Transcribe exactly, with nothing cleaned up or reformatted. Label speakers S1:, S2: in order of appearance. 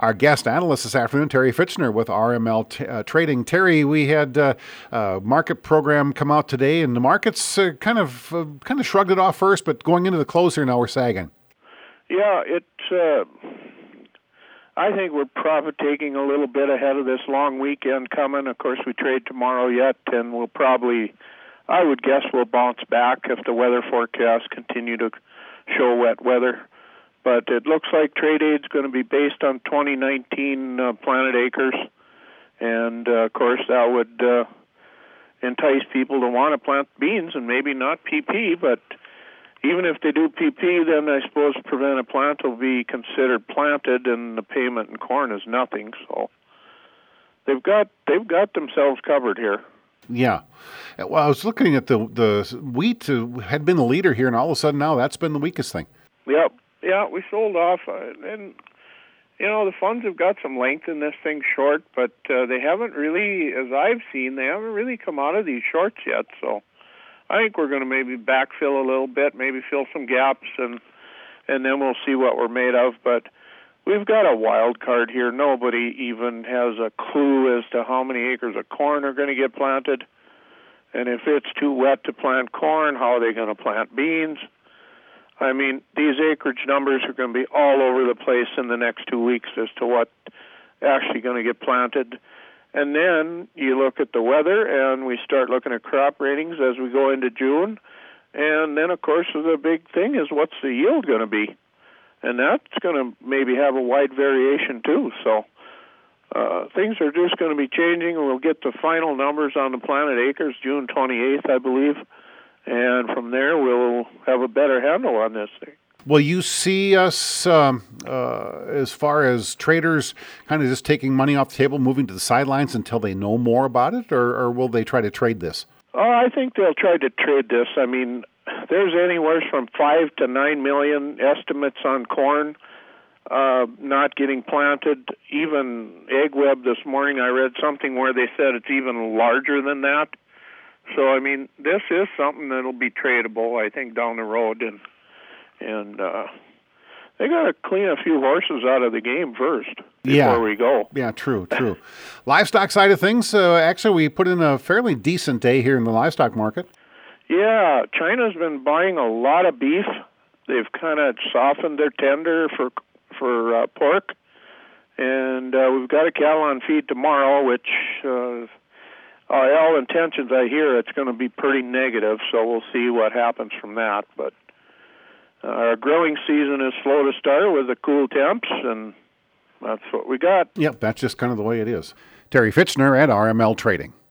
S1: our guest analyst this afternoon, Terry Fitchner with R M L t- uh, Trading. Terry, we had uh, a market program come out today, and the markets uh, kind of uh, kind of shrugged it off first, but going into the close here now, we're sagging.
S2: Yeah, it's. Uh, I think we're profit taking a little bit ahead of this long weekend coming. Of course, we trade tomorrow yet, and we'll probably, I would guess, we'll bounce back if the weather forecasts continue to show wet weather. But it looks like trade aid's going to be based on twenty nineteen uh, planted acres, and uh, of course that would uh, entice people to want to plant beans and maybe not P P, but even if they do P P, then I suppose prevented plant will be considered planted, and the payment in corn is nothing. So they've got they've got themselves covered here.
S1: Yeah. Well, I was looking at the the wheat uh, had been the leader here, and all of a sudden now that's been the weakest thing.
S2: Yep. Yeah, we sold off, uh, and you know the funds have got some length in this thing short, but uh, they haven't really, as I've seen, they haven't really come out of these shorts yet. So I think we're going to maybe backfill a little bit, maybe fill some gaps, and and then we'll see what we're made of. But we've got a wild card here. Nobody even has a clue as to how many acres of corn are going to get planted. And if it's too wet to plant corn, how are they going to plant beans? I mean, these acreage numbers are going to be all over the place in the next two weeks as to what actually going to get planted. And then you look at the weather, and we start looking at crop ratings as we go into June. And then, of course, the big thing is what's the yield going to be? And that's going to maybe have a wide variation, too. So uh, things are just going to be changing, and we'll get the final numbers on the planted acres June twenty-eighth, I believe. And from there, we'll have a better handle on this thing.
S1: Will you see us, um, uh, as far as traders, kind of just taking money off the table, moving to the sidelines until they know more about it, or, or will they try to trade this?
S2: Oh, I think they'll try to trade this. I mean, there's anywhere from five to nine million estimates on corn uh, not getting planted. Even AgWeb this morning, I read something where they said it's even larger than that. So, I mean, this is something that'll be tradable, I think, down the road, and and uh, they got to clean a few horses out of the game first before
S1: yeah.
S2: we go.
S1: Yeah, true, true. Livestock side of things, uh, actually, we put in a fairly decent day here in the livestock market.
S2: Yeah, China's been buying a lot of beef. They've kind of softened their tender for for uh, pork, and uh, we've got a cattle on feed tomorrow, which uh, uh, all intentions I hear it's going to be pretty negative. So we'll see what happens from that. But uh, our growing season is slow to start with the cool temps, and that's what we got.
S1: Yep, that's just kind of the way it is. Terry Fitchner at R M L Trading.